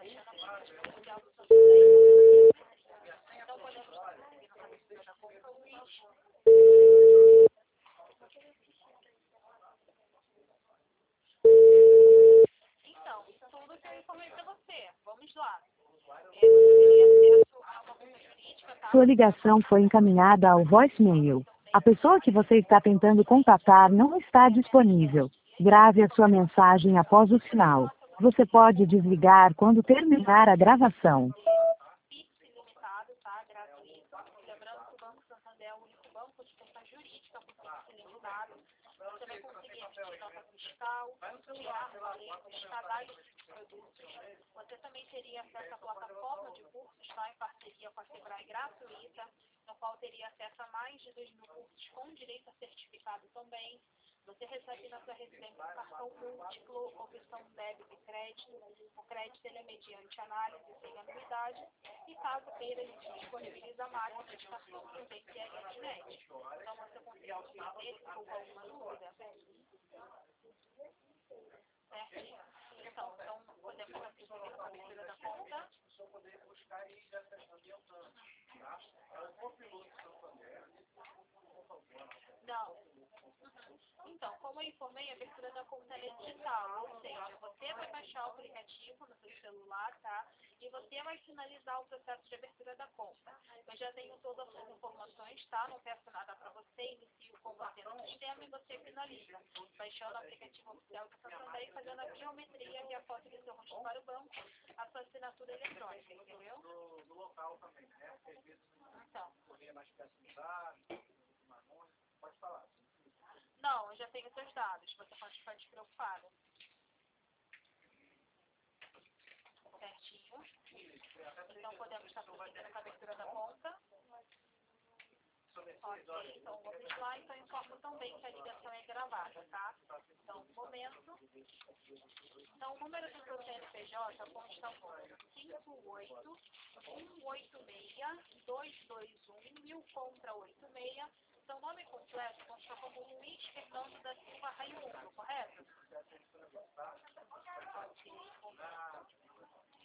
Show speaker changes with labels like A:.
A: baixando a política oficial do Santander. Então, podemos estar conseguindo a abertura da conta Luiz. Então, tudo que eu informei para você. Vamos lá. Você teria acesso a uma conta jurídica, tá?
B: Sua ligação foi encaminhada ao voicemail. A pessoa que você está tentando contatar não está disponível. Grave a sua mensagem após o sinal. Você pode desligar quando terminar a gravação.
A: Pix ilimitado, tá? Gratuito. Lembrando que o Banco Santander é o único banco de conta jurídica com Pix ilimitado. Você vai conseguir emitir nota fiscal, criar boletos, cadastro de produtos. Você também teria acesso à plataforma de cursos, tá? Em parceria com a Sebrae gratuita, no qual teria acesso a mais de 2.000 cursos com direito a certificado também. Você recebe na sua residência um cartão múltiplo, opção débito e crédito. O crédito ele é mediante análise sem anuidade. E caso queira, a gente disponibiliza a máquina de cartão também, que é a internet. Então, você conseguiu entender com alguma dúvida? Certinho. Então, podemos assim seguir com a abertura da conta. Não. Então, como eu informei, a abertura da conta é digital, ou seja, você vai baixar o aplicativo no seu celular, tá? E você vai finalizar o processo de abertura da conta. Eu já tenho todas as informações, tá? Não peço nada para você, inicio com você no sistema e você finaliza. Baixando o aplicativo oficial do Santander e fazendo a biometria e a foto do seu rosto para o banco, a sua assinatura eletrônica, entendeu?
C: Do local também, né? Porque às vezes
A: Então.
C: correr mais personalizado, pode falar.
A: Não, eu já tenho seus dados, você pode ficar despreocupado. Certinho. Então podemos estar prosseguindo com a abertura da conta. Ok, então vamos lá. Então informo também que a ligação é gravada, tá? Então, um momento. Então, o número do seu CNPJ consta o número 58-186-221, 1000 contra 86. Seu nome